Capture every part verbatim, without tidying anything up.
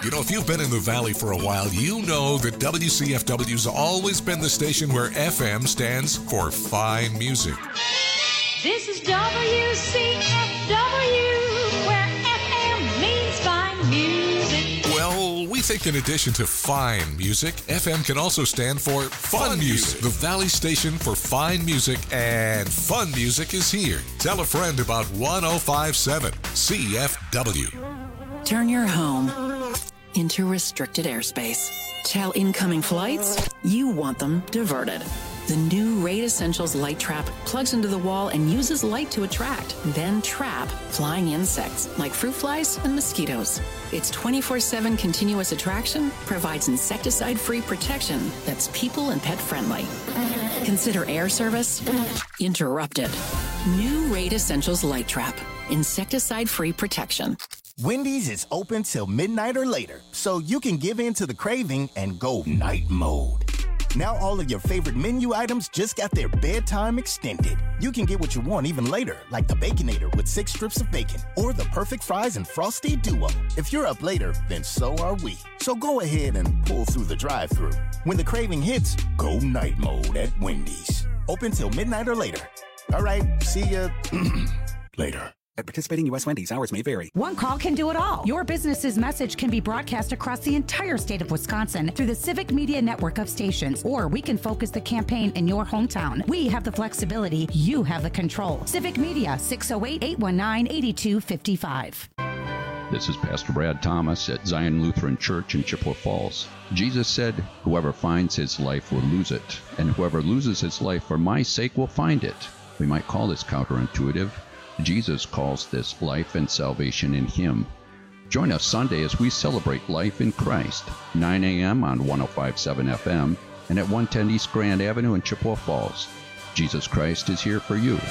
You know, if you've been in the Valley for a while, you know that W C F W's always been the station where F M stands for fine music. This is W C F W, where F M means fine music. Well, we think in addition to fine music, F M can also stand for fun, fun music. music. The Valley station for fine music and fun music is here. Tell a friend about one oh five point seven C F W. Turn your home into restricted airspace. Tell incoming flights you want them diverted. The new Raid Essentials Light Trap plugs into the wall and uses light to attract, then trap flying insects like fruit flies and mosquitoes. Its twenty-four seven continuous attraction provides insecticide-free protection that's people and pet friendly. Consider air service interrupted. New Raid Essentials Light Trap. Insecticide-free protection. Wendy's is open till midnight or later, so you can give in to the craving and go night mode. Now all of your favorite menu items just got their bedtime extended. You can get what you want even later, like the Baconator with six strips of bacon, or the perfect fries and Frosty Duo. If you're up later, then so are we. So go ahead and pull through the drive-thru. When the craving hits, go night mode at Wendy's. Open till midnight or later. All right, see ya later. At participating U S Wendy's, hours may vary. One call can do it all. Your business's message can be broadcast across the entire state of Wisconsin through the Civic Media network of stations, or we can focus the campaign in your hometown. We have the flexibility. You have the control. Civic Media, six oh eight, eight one nine, eight two five five. This is Pastor Brad Thomas at Zion Lutheran Church in Chippewa Falls. Jesus said, "Whoever finds his life will lose it, and whoever loses his life for my sake will find it." We might call this counterintuitive. Jesus calls this life and salvation in him. Join us Sunday as we celebrate life in Christ, nine a.m. on one oh five point seven F M and at one ten East Grand Avenue in Chippewa Falls. Jesus Christ is here for you.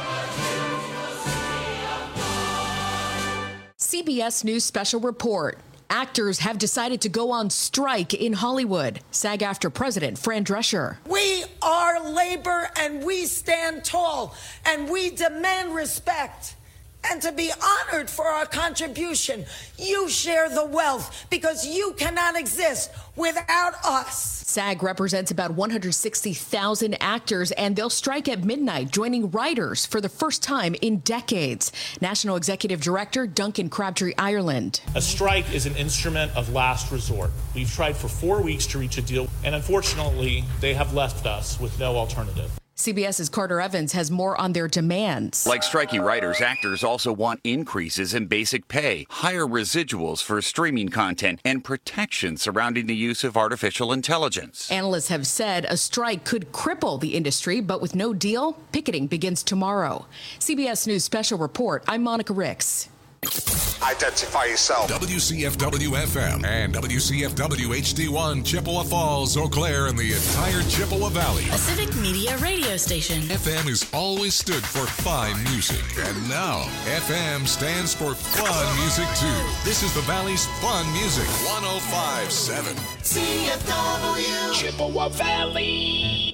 C B S News Special Report. Actors have decided to go on strike in Hollywood. SAG-AFTRA President Fran Drescher. We are labor and we stand tall and we demand respect and to be honored for our contribution. You share the wealth because you cannot exist without us. SAG represents about one hundred sixty thousand actors, and they'll strike at midnight, joining writers for the first time in decades. National Executive Director Duncan Crabtree Ireland. A strike is an instrument of last resort. We've tried for four weeks to reach a deal, and unfortunately, they have left us with no alternative. CBS's Carter Evans has more on their demands. Like striking writers, actors also want increases in basic pay, higher residuals for streaming content, and protection surrounding the use of artificial intelligence. Analysts have said a strike could cripple the industry, but with no deal, picketing begins tomorrow. C B S News Special Report, I'm Monica Ricks. Identify yourself. W C F W F M and W C F W H D one, Chippewa Falls, Eau Claire, and the entire Chippewa Valley. A Civic Media radio station. F M has always stood for fine music, and now F M stands for fun music too. This is the Valley's fun music. one oh five point seven C F W Chippewa Valley.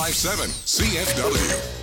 five seven C F W.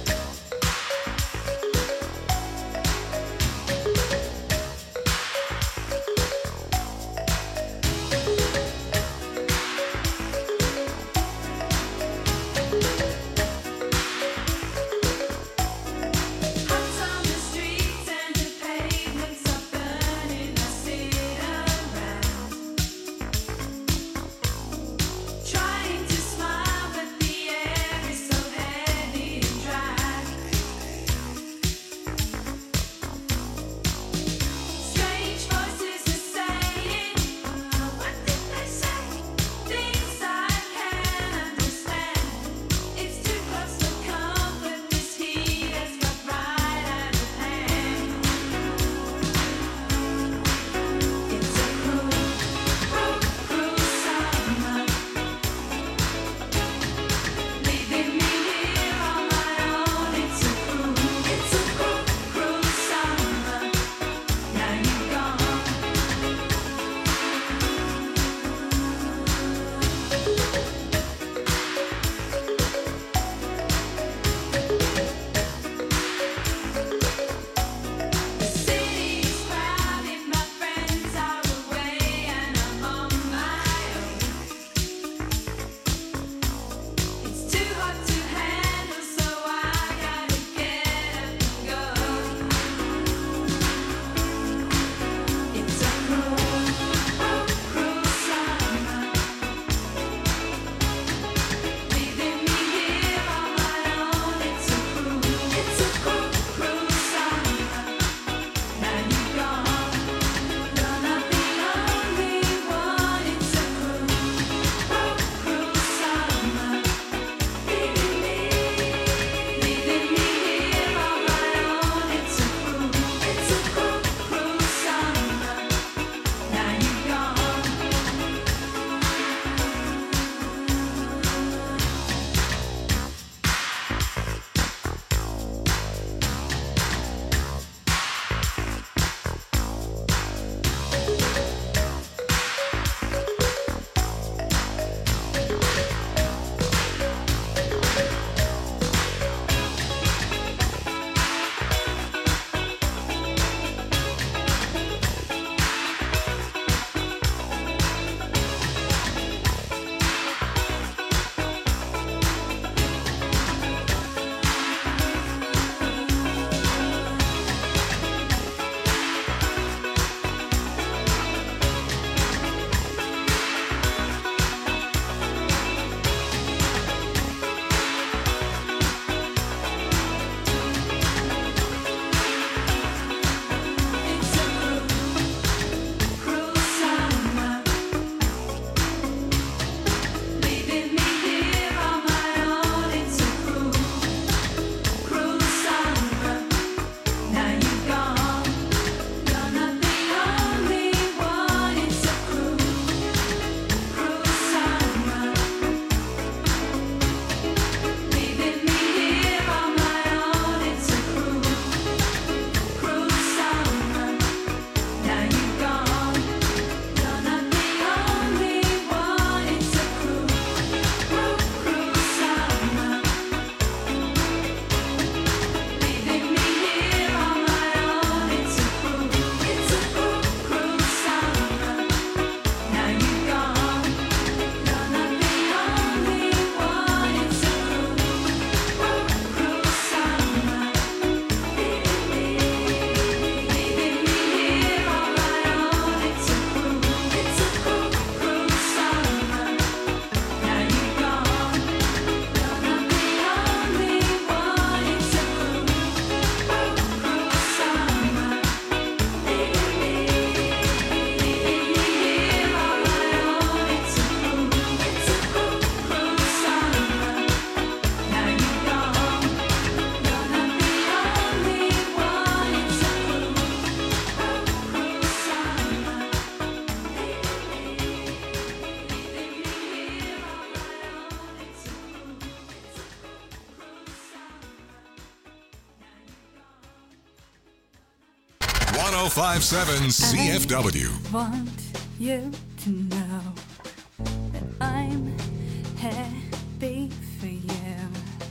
one oh five point seven C F W. I want you to know that I'm happy for you.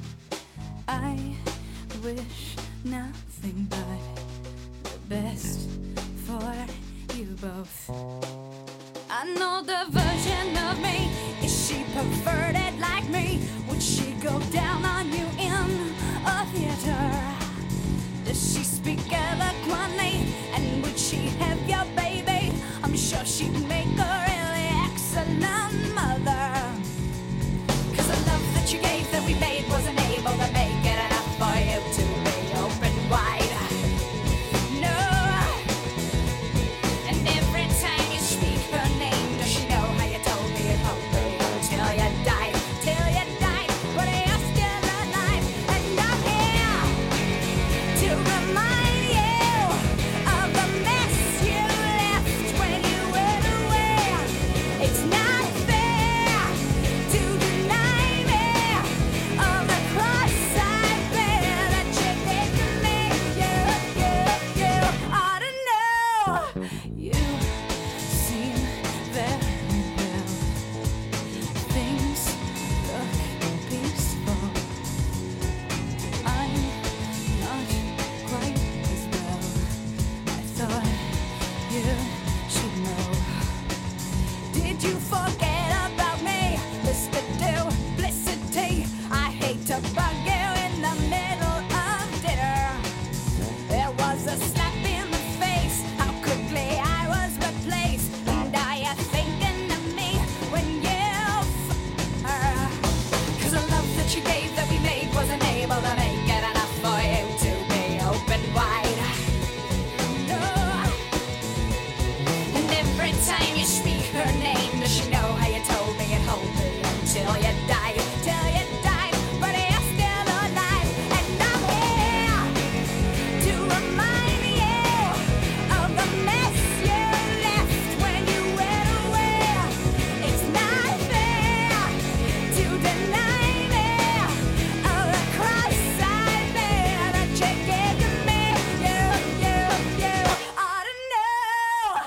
best for you both. I know the version of me. Is she perverted like me? Would she go down on you in a theater? Does she speak eloquently? And would she have your baby? I'm sure she'd make a really excellent mother. Cause the love that you gave that we made wasn't able to make it enough for you to be open wide. No. And every time you speak her name, does she know how you told me it won't be until you died, till you died, but you're still alive. And I'm here to remind you of the mess you left when you went away. It's not fair to deny me of the cross I bear that you did to me. You, you, you ought to know. You seem very well. Things look peaceful. I'm not quite as well. I thought you should know. Did you forget about me, Mister Duplicity? I hate to bug you in the middle of dinner. There was a slap in the face, how quickly I was replaced. And are you thinking of me when you f*** her? Cause the love that you gave that we made wasn't able to make it enough for you to be open wide. No. And every time you speak her name, does she know how you told me it hold me until you died, till you died, but you're still alive. And I'm here to remind you of the mess you left when you went away. It's not fair to deny me of the cross I bear that you gave to me. You, you, you ought to know.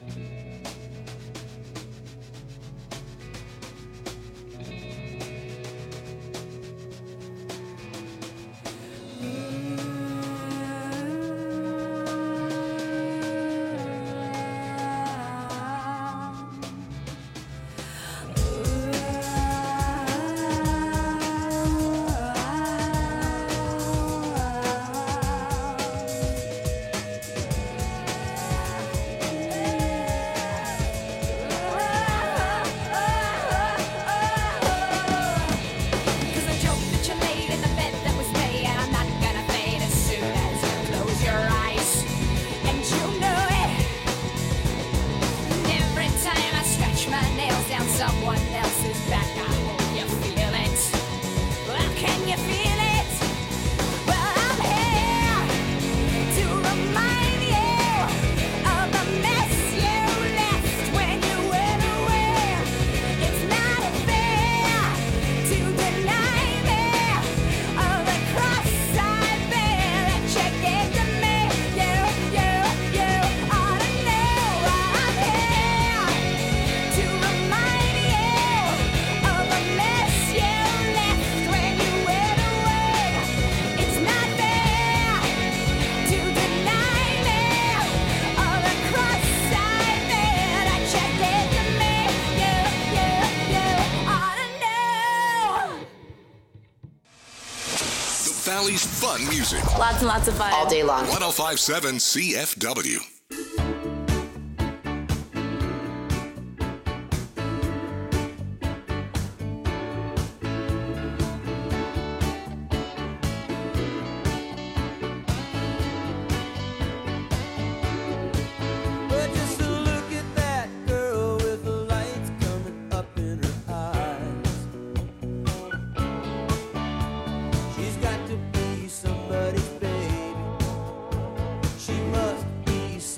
Cause the joke that you laid in the bed that was me, and I'm not gonna fade as soon as you close your eyes. And you know it. And every time I scratch my nails down someone else's back, I hope you feel it. Well, can you feel it? Well, I'm here to remind you of the mess you left when you went away. It's not fair to deny me of the cross I bear that you gave to me. You, you, you ought to know. I'm here to remind you of the mess you left when you went away. It's not fair to deny me of the cross I bear that you gave to me. You, you, you ought to know. The Valley's fun music. Lots and lots of fun. All day long. one oh five point seven C F W. But just to look at that girl with the lights coming up in her eyes. She's got to be somebody's baby. She must be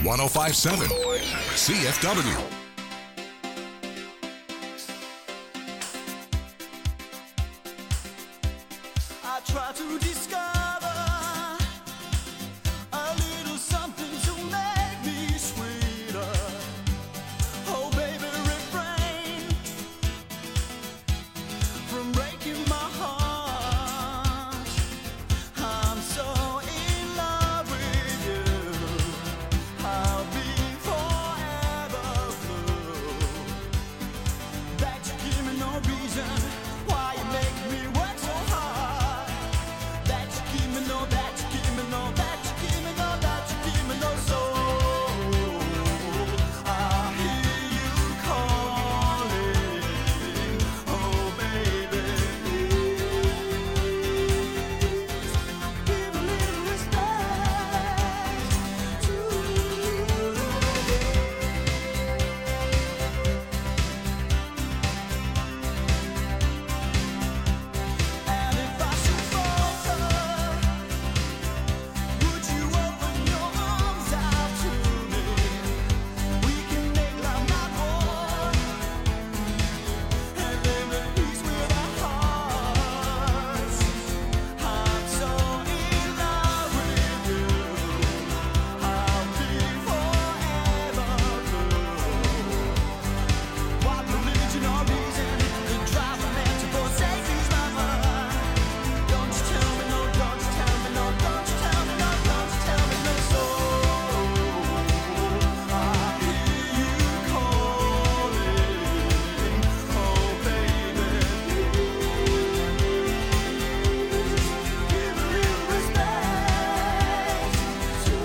one oh five seven C F W. I try to discover a little something to make me sweeter. Oh, baby, refrain from breaking my heart. I'm so in love with you. I'll be forever blue. That you give me no reason why you make me work so hard. That you give me no, that you give me no, that you give me no, that you give me no soul. I hear you calling, oh baby, give a little respect to And if I should falter, would you open your arms out to me? We can make love not war, and live at peace with our hearts. I'm so in love with you. I'll be forever blue. What religion or reason could drive a man to forsake his lover? Don't you tell me no, don't you tell me no, don't you tell me no, don't you tell me no soul. I hear you calling, oh baby, give a little respect to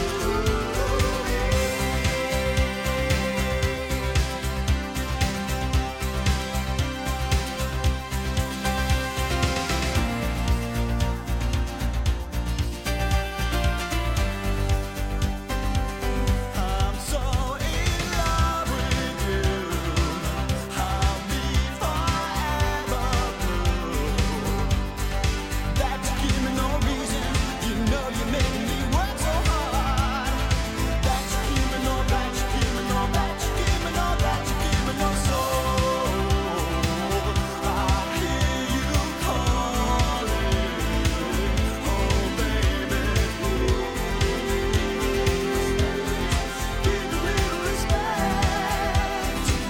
I'm so in love with you. I'll be forever blue. That you give me no reason. You know you make me work so hard. That you give me no, that you give me no, that you give me no, that you give me no soul. I hear you calling, oh baby, give a little respect to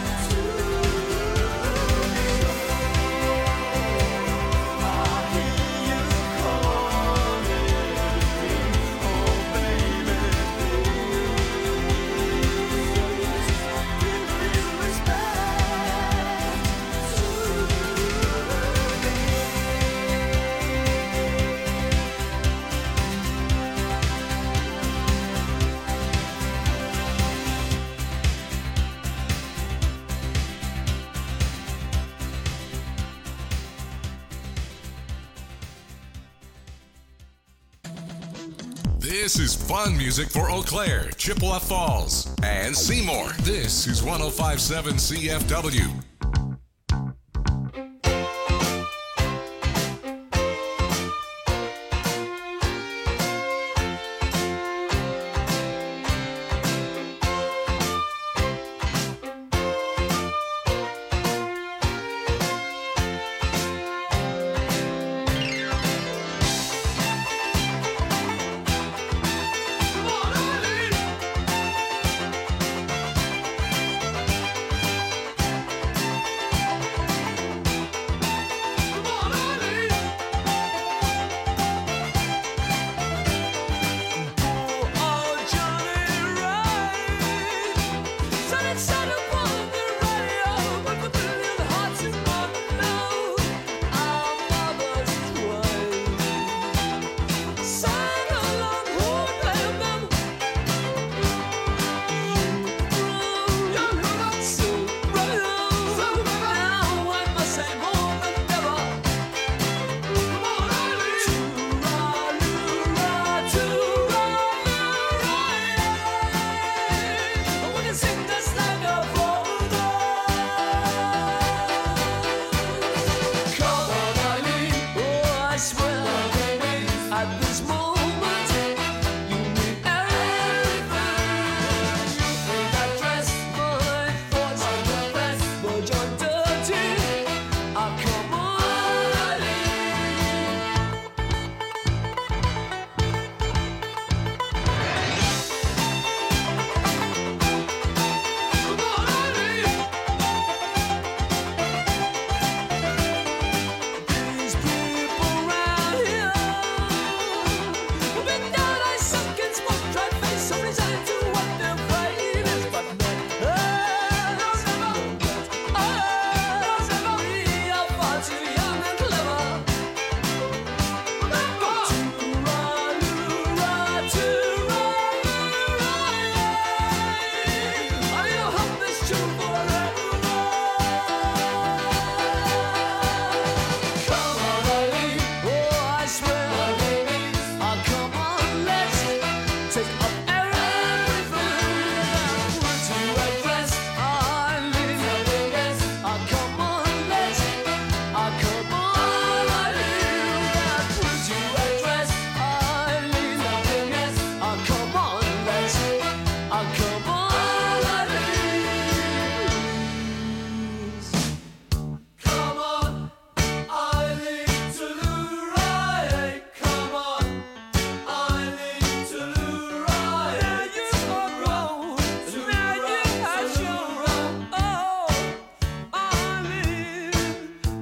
I hear you calling, oh baby, give a little This is fun music for Eau Claire, Chippewa Falls, and Seymour. This is one oh five seven C F W. respect.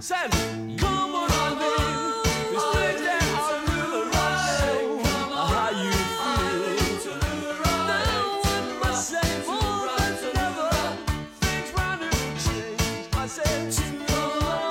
Said, come on, darling, it's things that are really right. How you feel? Now it must say more than ever. Things round and change. I said, come on.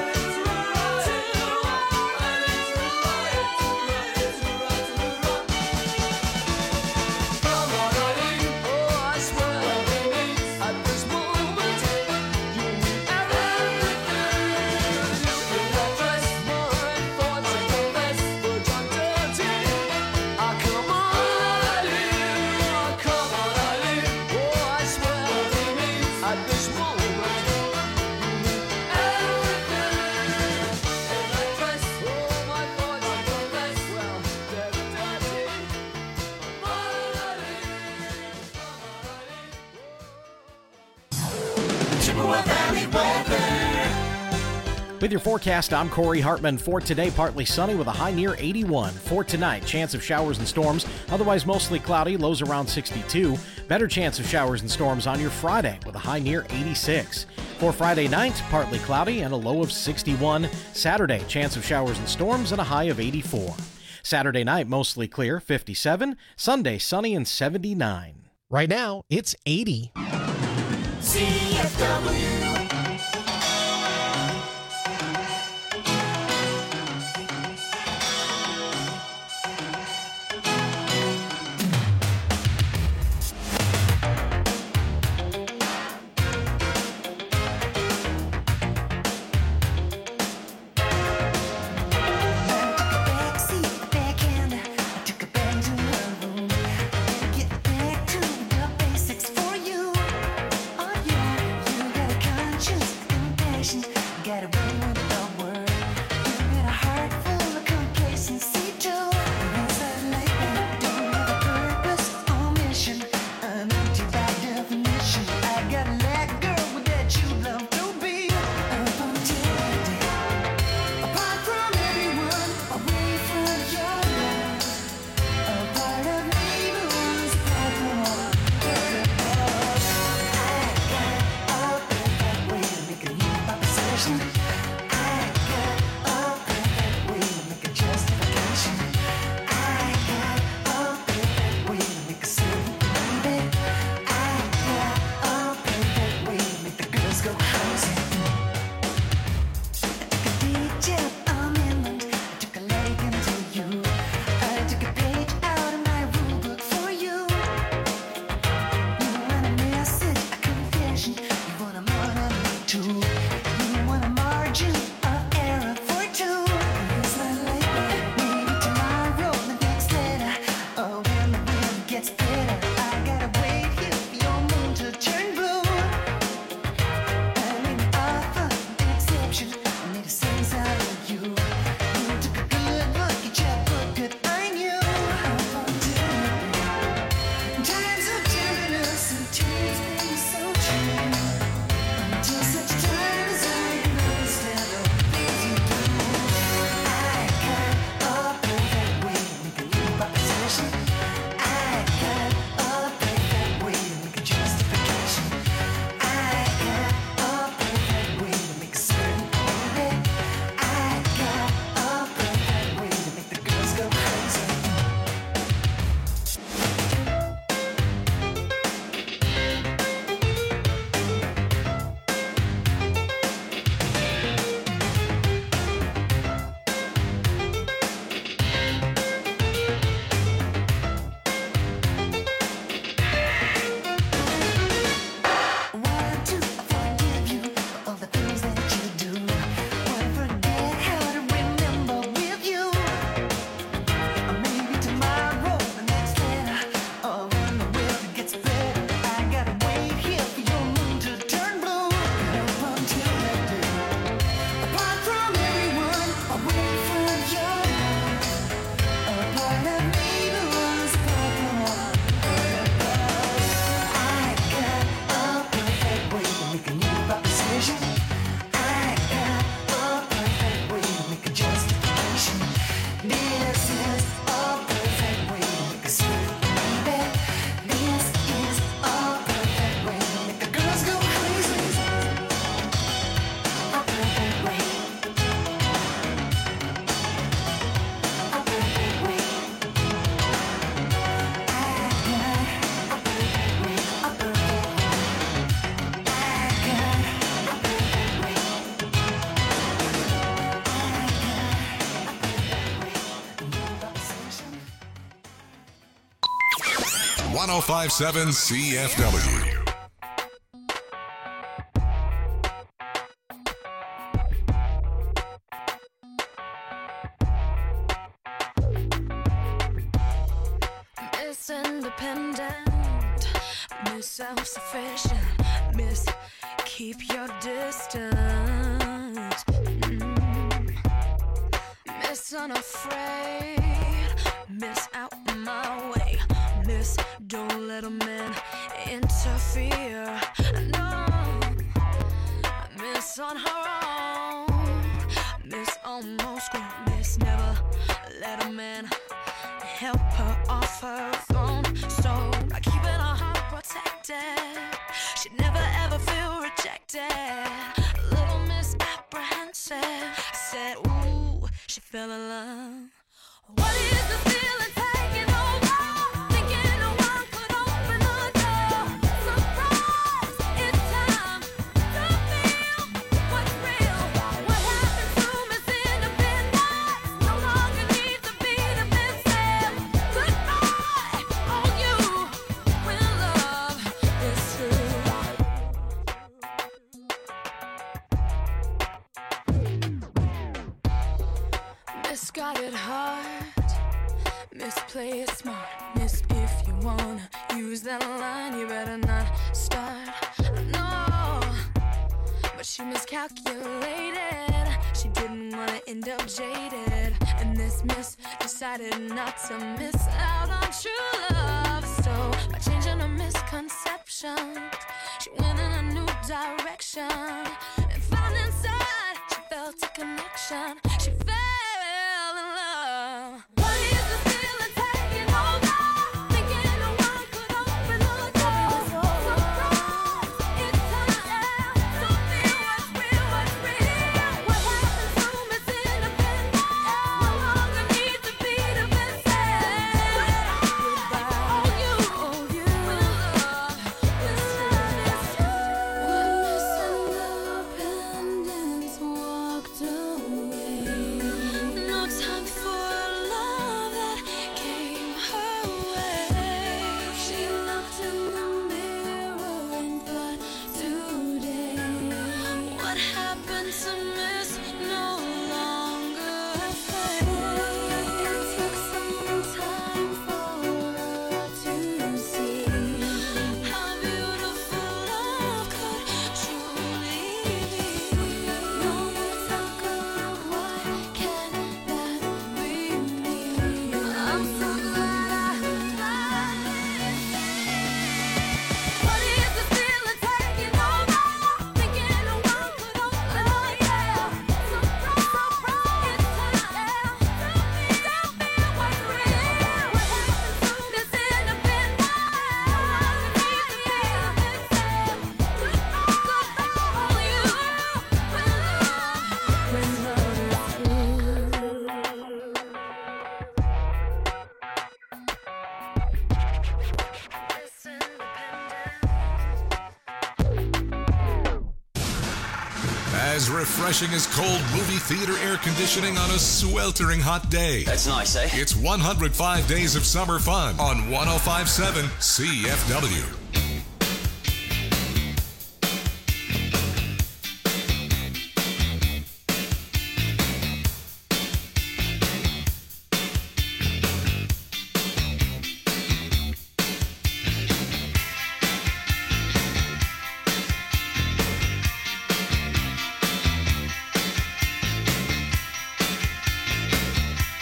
With your forecast, I'm Corey Hartman. For today, partly sunny with a high near eighty-one. For tonight, chance of showers and storms, otherwise mostly cloudy, lows around sixty-two. Better chance of showers and storms on your Friday with a high near eighty-six. For Friday night, partly cloudy and a low of sixty-one. Saturday, chance of showers and storms and a high of eighty-four. Saturday night, mostly clear, fifty-seven. Sunday, sunny and seventy-nine. Right now, it's eighty. C F W. You wanna one oh five point seven C F W. Miss Independent, Miss Self-Sufficient, Miss Keep Your Distance, mm. Miss Unafraid, Miss Out My Way, Miss Don't Let a Man Interfere, no, Miss On Her Own, Miss Almost Grown, Miss Never Let a Man help her off her throne. So by keeping her heart protected, she'd never ever feel rejected. Little Miss Apprehensive said, ooh, she fell in love. What is the feeling taking over? Thinking no one could open the door. Surprise, it's time to feel what's real. What happened to Miss Independence? No longer needs to be defensive. Goodbye, all you when love is true. Miss got it hard, Miss play it smart, Miss if you wanna use that line, you better not start. No, but she miscalculated. She didn't wanna end up jaded, and this Miss decided not to miss out on true love. So by changing her misconceptions, she went in a new direction and found inside she felt a connection. She fell in love. What is the feeling taking over? Thinking no one could open the door. Surprise, it's time to feel what's real, what's real. What happened to Miss Independence? No longer needs to be defensive. Goodbye, all you, all you, when love is true. When Miss Independence walked away, no time for love that came her way. She looked in the mirror and thought, today, what happened to Miss no longer fades. It took some time for her to see how beautiful love could truly be. No more talk of why can't that be me? I'm so glad I found it. What is the feeling taking over? Thinking no one could open the door. Surprise, surprise, it's time to feel what's real. What happened to Miss Independence? Goodbye, all you when love, when love is true. As refreshing as cold movie theater air conditioning on a sweltering hot day. That's nice, eh? It's one hundred five days of summer fun on one oh five point seven C F W.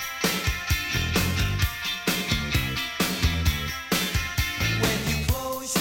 When you close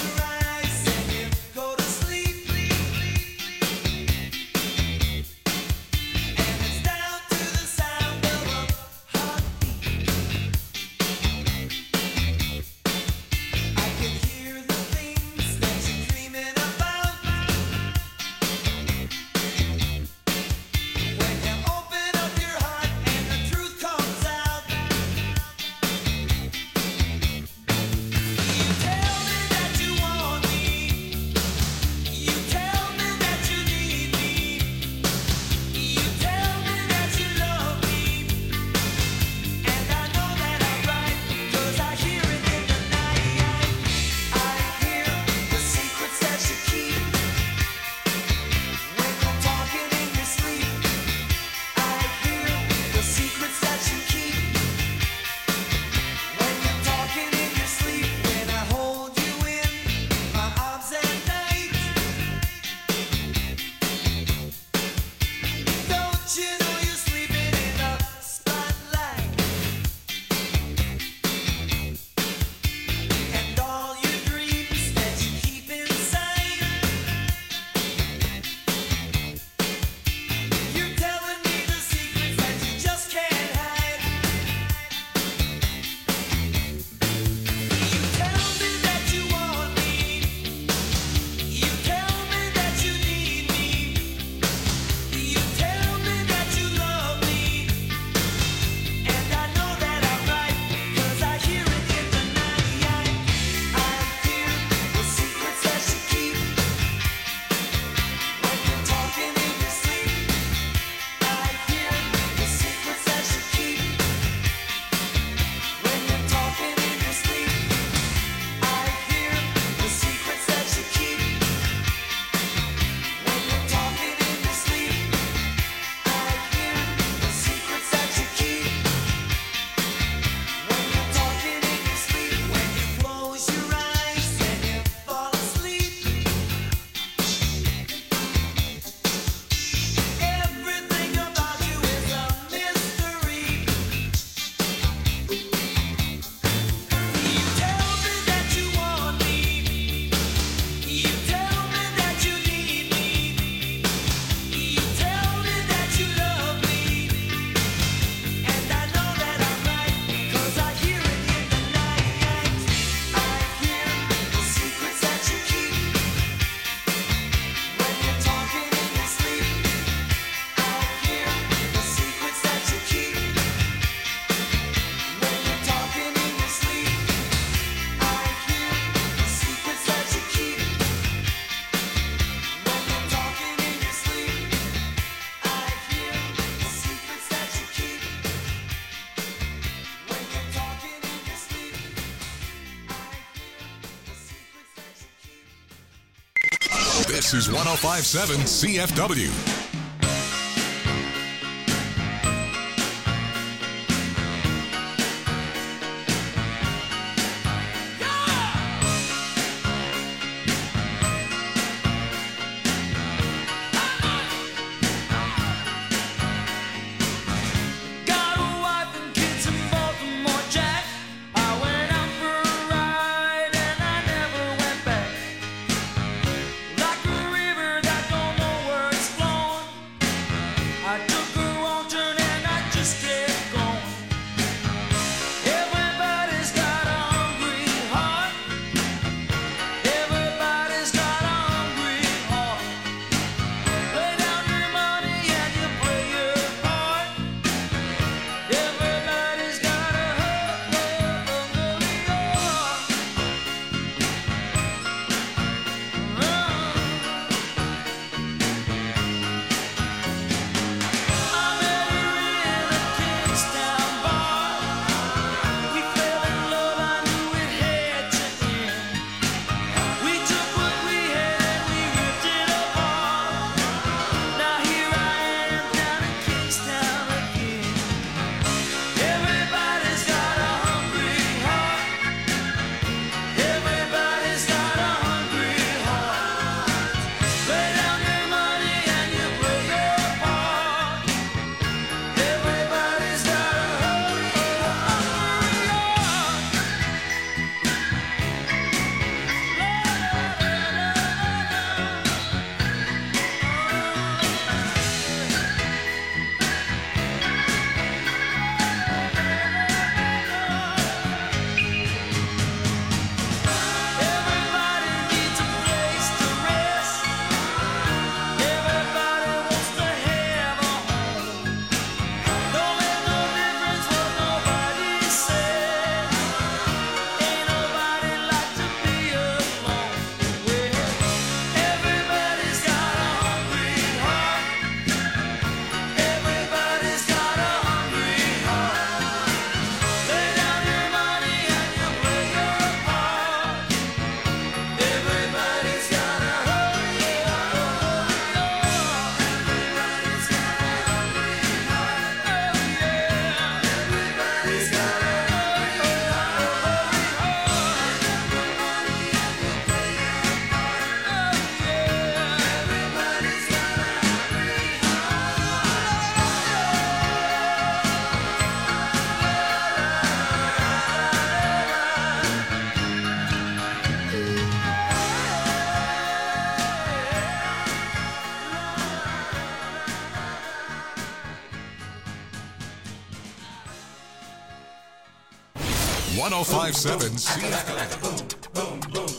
This is one oh five point seven C F W. Like a river that don't know where it's flowing. one oh five point seven C F W.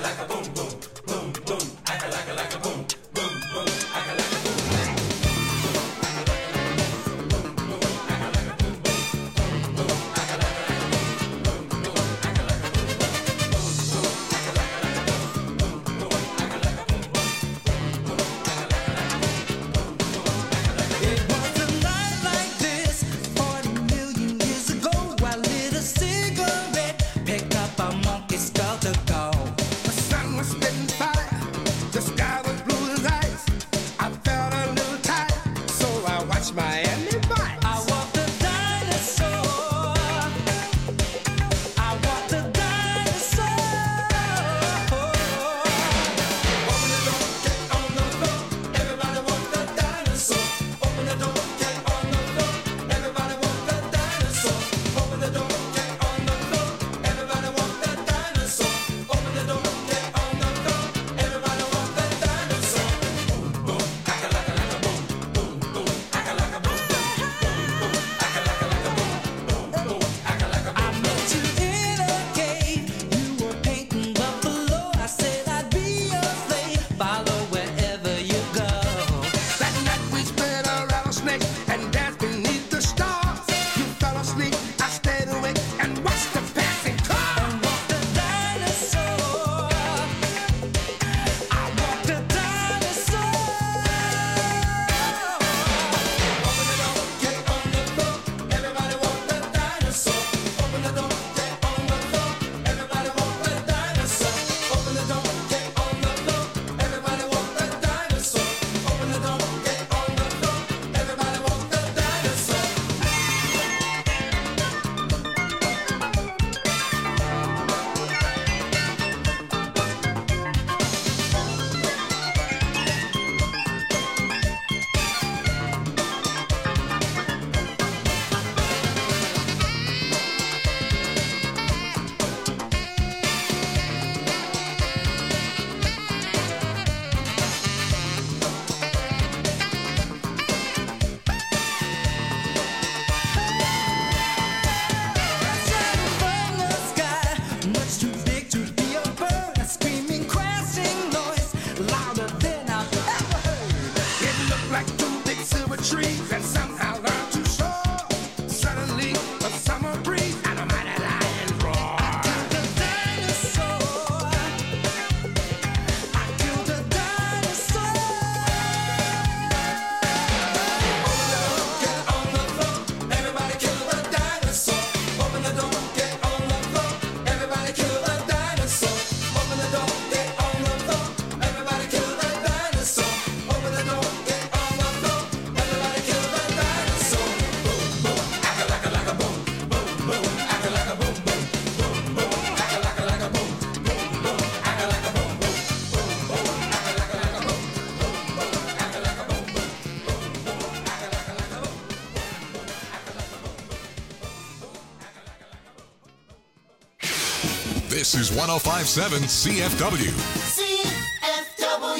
This is one oh five point seven C F W. C F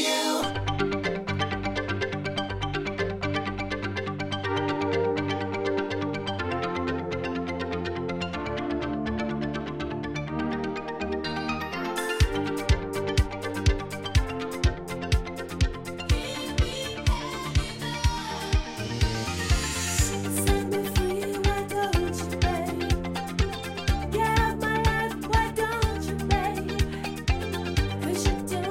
W. Cause you do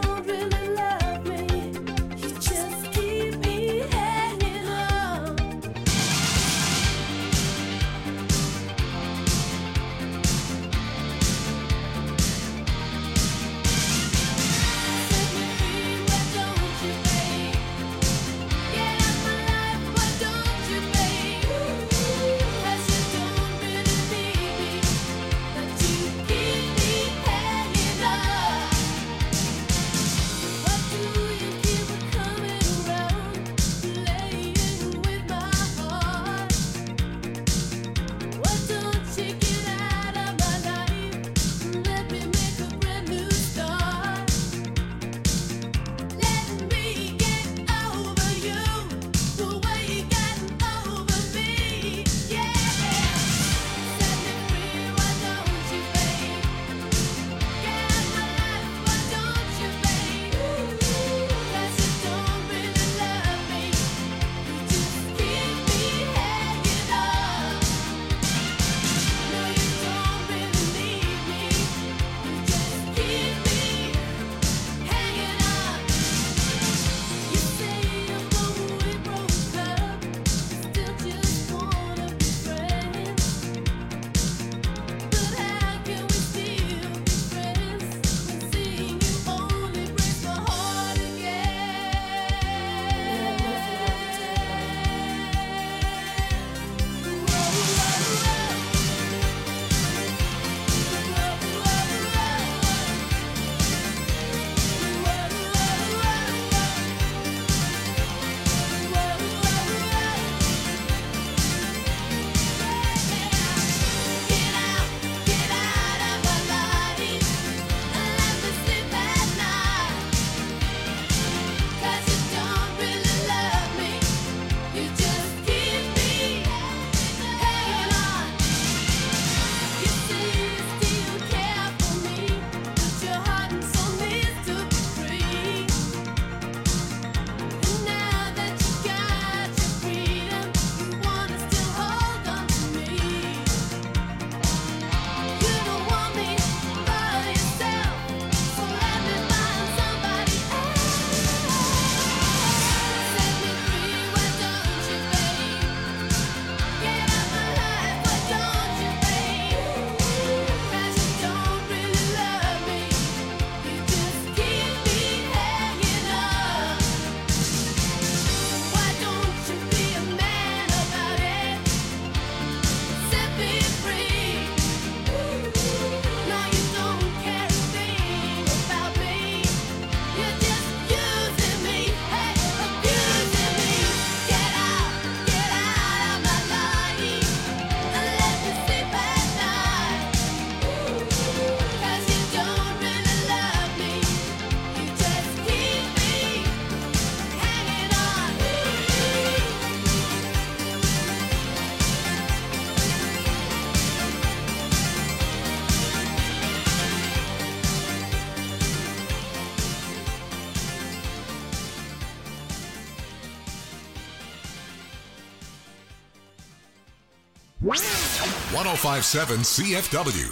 one oh five point seven C F W.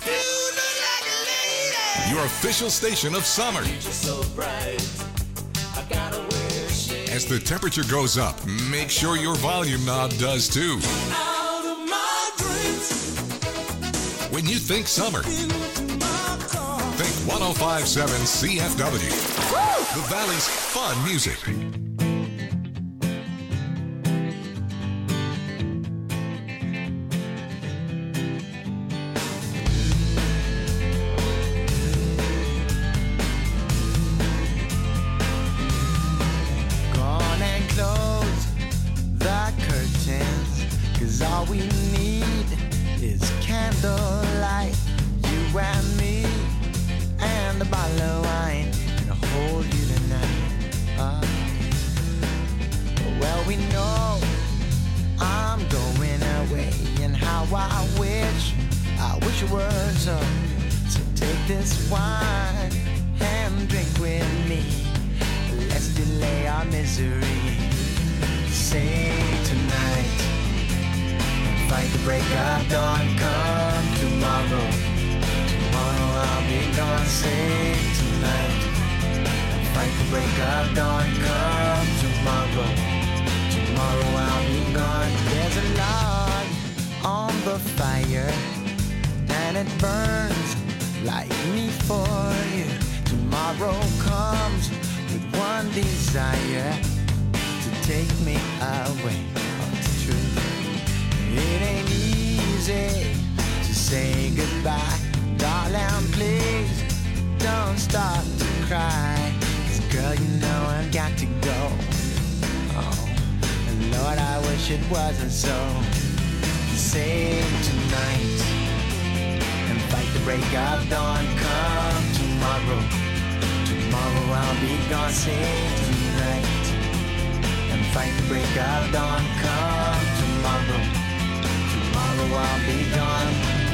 Your official station of summer. As the temperature goes up, make sure your volume knob does too. When you think summer, think one oh five point seven C F W. The Valley's fun music. Gone and close the curtains, 'cause all we need is candlelight. You and me and a bottle of wine to hold you tonight. Uh, well, we know I'm going away, and how I wish, I wish it were so. So take this wine and drink with me. Let's delay our misery. Say tonight, fight the break of dawn. Come tomorrow, tomorrow I'll be gone. Say tonight, fight the break of dawn. Come tomorrow, tomorrow I'll be gone. There's a log on the fire, and it burns like me for you. Tomorrow comes with one desire, to take me away. Oh, it's true. It ain't easy to say goodbye. Darling, please don't start to cry. 'Cause girl, you know I've got to go. Oh, and Lord, I wish it wasn't so. Save tonight and fight the break of dawn. Come tomorrow, tomorrow I'll be gone. Save tonight and fight the break of dawn. Come tomorrow, tomorrow I'll be gone.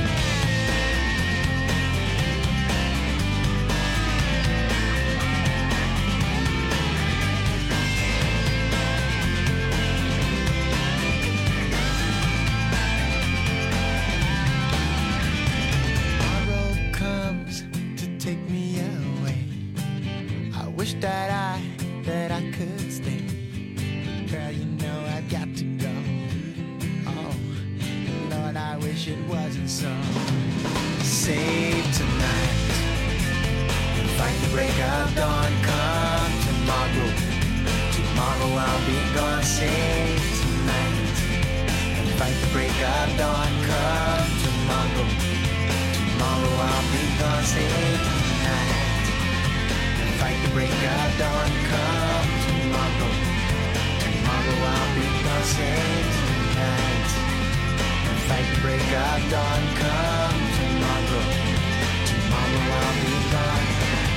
Tomorrow comes to take me away. I wish that I, that I could stay. Girl, you know I've got to go. Oh, Lord, I wish it wasn't so. Save tonight and fight the break of dawn. Come tomorrow, tomorrow I'll be gone. Save tonight and fight the break of dawn. Come tomorrow, tomorrow I'll be gone. Save tonight and fight the break of dawn. Come tomorrow, tomorrow I'll be gone. Save tonight and fight the break of dawn. Come tomorrow, tomorrow I'll be gone.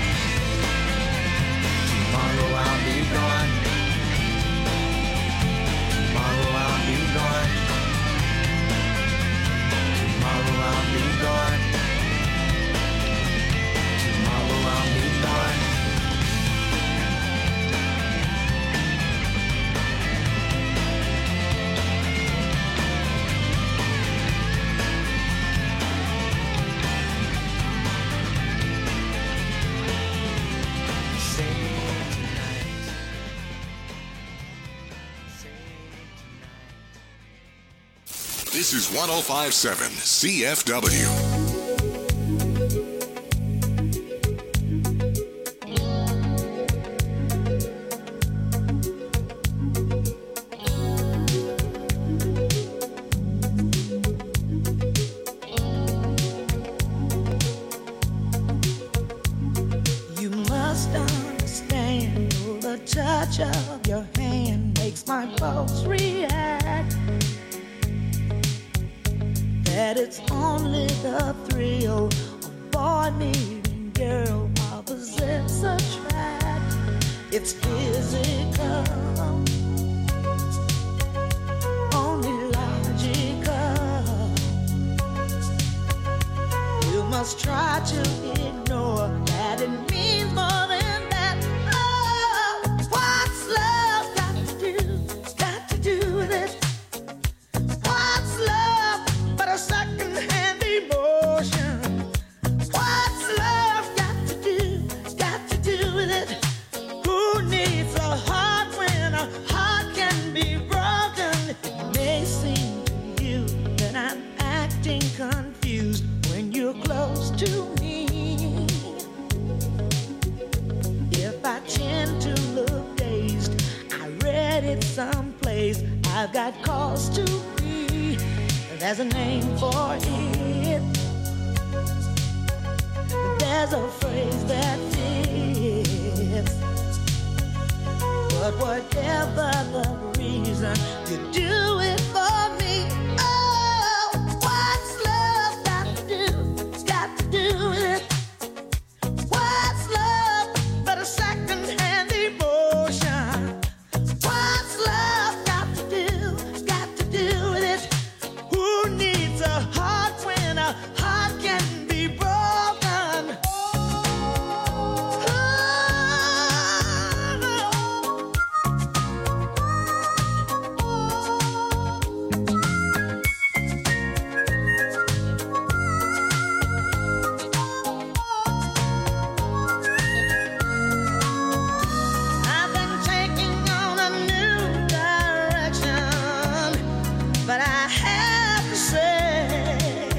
Tomorrow I'll be gone. Tomorrow I'll be gone. Tomorrow I'll be gone. Tomorrow I'll be gone. This is one oh five point seven C F W. You must understand, the touch of your hand makes my pulse react. That it's only the thrill of boy meeting girl, opposites attract. It's physical, only logical. You must try to ignore that it means more than that. Oh, what's love got to do, got to do with it? What's love I've got cause to be. There's a name for it. There's a phrase that fits. But whatever the reason, you do it for me. Oh, what's love got to do? It's got to do with it. What's love but a second-hand emotion? What's love got to do? Got to do with it. Who needs a heart when a heart can be broken? I've been taking on a new direction, but I have to say,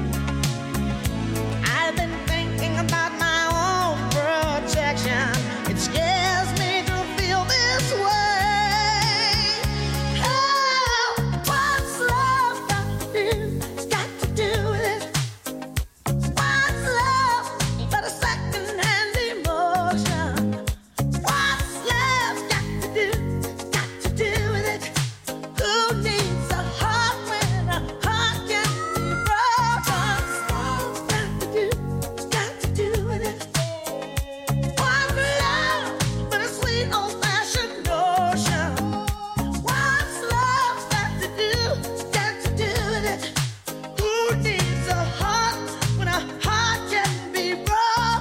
I've been thinking about my own protection. It scares me to feel this way. Oh, what's love got to do? It's got to do with it. What's love but a second-hand emotion? What's love got to do? Got to do with it. Who needs a heart when a heart can be broken? What's got to do? Got to do with it. What's love but a sweet old-fashioned notion? What's love got to do? Got to do with it. Who needs a heart when a heart can be broken?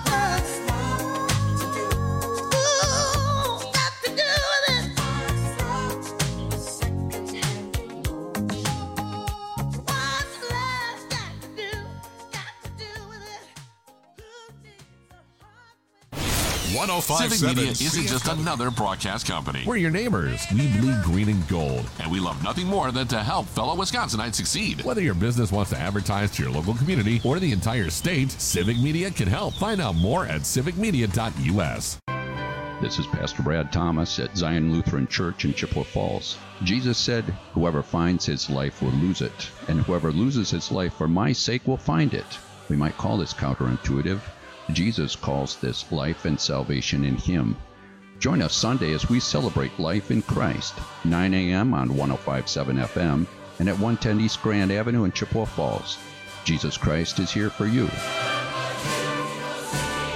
Ooh, got to do with it. What's love got to do? Got to do with it. one oh five point Civic seven Media isn't just another broadcast company. We're your neighbors. We bleed green and gold. And we love nothing more than to help fellow Wisconsinites succeed. Whether your business wants to advertise to your local community or the entire state, Civic Media can help. Find out more at civic media dot U S. This is Pastor Brad Thomas at Zion Lutheran Church in Chippewa Falls. Jesus said, whoever finds his life will lose it, and whoever loses his life for my sake will find it. We might call this counterintuitive. Jesus calls this life and salvation in him. Join us Sunday as we celebrate life in Christ, nine a.m. on one oh five point seven F M and at one ten East Grand Avenue in Chippewa Falls. Jesus Christ is here for you.